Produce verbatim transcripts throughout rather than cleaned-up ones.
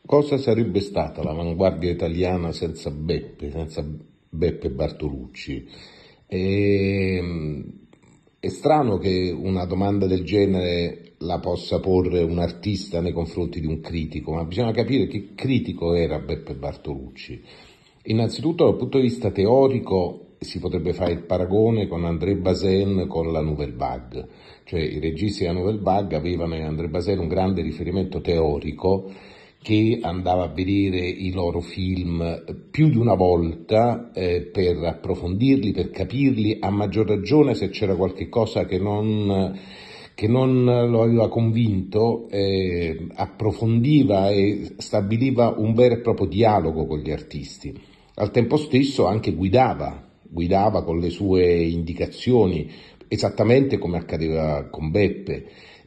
Cosa sarebbe stata l'avanguardia italiana senza Beppe, senza Beppe Bartolucci? E, è strano che una domanda del genere la possa porre un artista nei confronti di un critico, ma bisogna capire che critico era Beppe Bartolucci. Innanzitutto dal punto di vista teorico si potrebbe fare il paragone con André Bazin con la Nouvelle Vague, cioè i registi della Nouvelle Vague avevano in André Bazin un grande riferimento teorico che andava a vedere i loro film più di una volta eh, per approfondirli, per capirli, a maggior ragione se c'era qualche cosa che non, che non lo aveva convinto, eh, approfondiva e stabiliva un vero e proprio dialogo con gli artisti. Al tempo stesso anche guidava, guidava con le sue indicazioni, esattamente come accadeva con Beppe.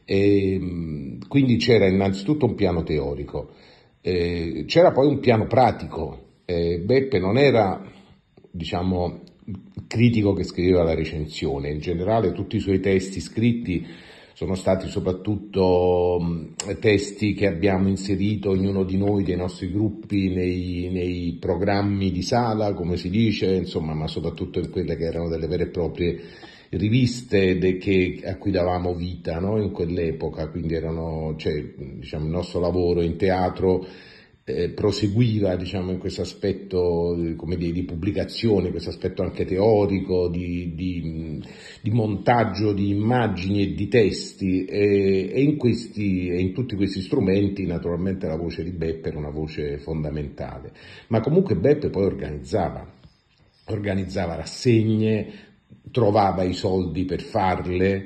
E, quindi c'era innanzitutto un piano teorico, eh, c'era poi un piano pratico. eh, Beppe non era, diciamo, il critico che scriveva la recensione, in generale tutti i suoi testi scritti sono stati soprattutto mh, testi che abbiamo inserito ognuno di noi dei nostri gruppi nei, nei programmi di sala, come si dice, insomma, ma soprattutto in quelle che erano delle vere e proprie riviste de, che, a cui davamo vita, no? In quell'epoca, quindi erano, cioè, diciamo, il nostro lavoro in teatro eh, proseguiva, diciamo, in questo aspetto, come dire, di pubblicazione, questo aspetto anche teorico, di, di, di montaggio di immagini e di testi, e, e, in questi, e in tutti questi strumenti naturalmente la voce di Beppe era una voce fondamentale, ma comunque Beppe poi organizzava, organizzava rassegne, trovava i soldi per farle,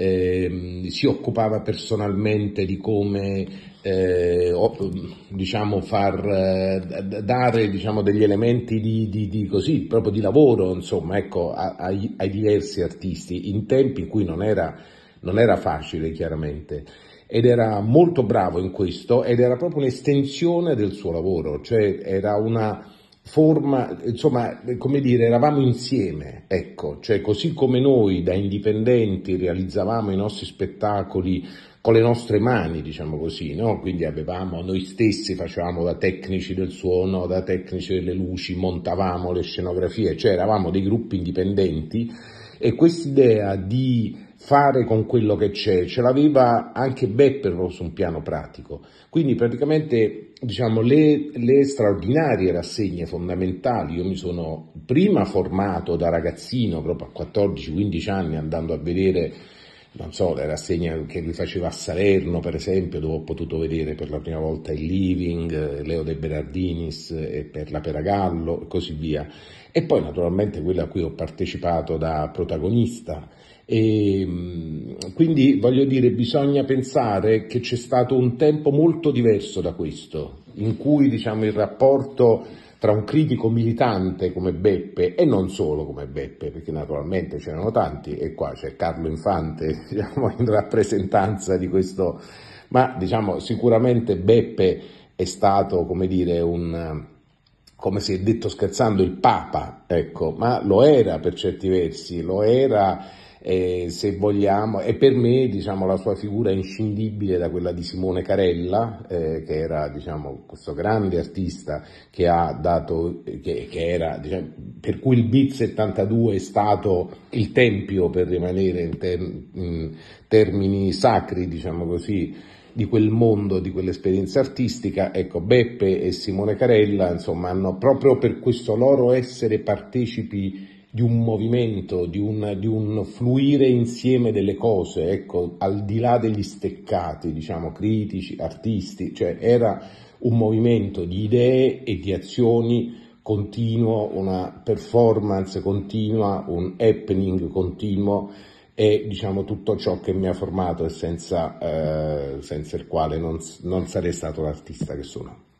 eh, si occupava personalmente di come eh, diciamo far eh, dare, diciamo, degli elementi di, di, di così proprio di lavoro, insomma, ecco, a, ai, ai diversi artisti in tempi in cui non era, non era facile, chiaramente. Ed era molto bravo in questo, ed era proprio un'estensione del suo lavoro, cioè era una forma, insomma, come dire, eravamo insieme, ecco, cioè così come noi da indipendenti realizzavamo i nostri spettacoli con le nostre mani, diciamo così, no? Quindi avevamo, noi stessi facevamo da tecnici del suono, da tecnici delle luci, montavamo le scenografie, cioè eravamo dei gruppi indipendenti, e quest'idea di fare con quello che c'è ce l'aveva anche Beppe su un piano pratico. Quindi praticamente, diciamo, le, le straordinarie rassegne fondamentali, io mi sono prima formato da ragazzino, proprio a quattordici quindici anni, andando a vedere, non so, le rassegne che lui faceva a Salerno, per esempio, dove ho potuto vedere per la prima volta il Living, Leo De Berardinis e per la Peragallo e così via. E poi naturalmente quella a cui ho partecipato da protagonista. E quindi, voglio dire, bisogna pensare che c'è stato un tempo molto diverso da questo, in cui, diciamo, il rapporto tra un critico militante come Beppe, e non solo come Beppe, perché naturalmente c'erano tanti, e qua c'è Carlo Infante, diciamo, in rappresentanza di questo, ma diciamo sicuramente Beppe è stato, come dire, un, come si è detto scherzando, il Papa, ecco, ma lo era per certi versi, lo era, eh, se vogliamo, e per me, diciamo, la sua figura è inscindibile da quella di Simone Carella, eh, che era, diciamo, questo grande artista che ha dato, che, che era, diciamo, per cui il Beat settantadue è stato il tempio, per rimanere in, ter, in termini sacri, diciamo così, di quel mondo, di quell'esperienza artistica. Ecco, Beppe e Simone Carella, insomma, hanno, proprio per questo loro essere partecipi di un movimento, di un, di un fluire insieme delle cose, ecco, al di là degli steccati, diciamo, critici, artisti, cioè era un movimento di idee e di azioni continuo, una performance continua, un happening continuo, e, diciamo, tutto ciò che mi ha formato e senza, eh, senza il quale non, non sarei stato l'artista che sono.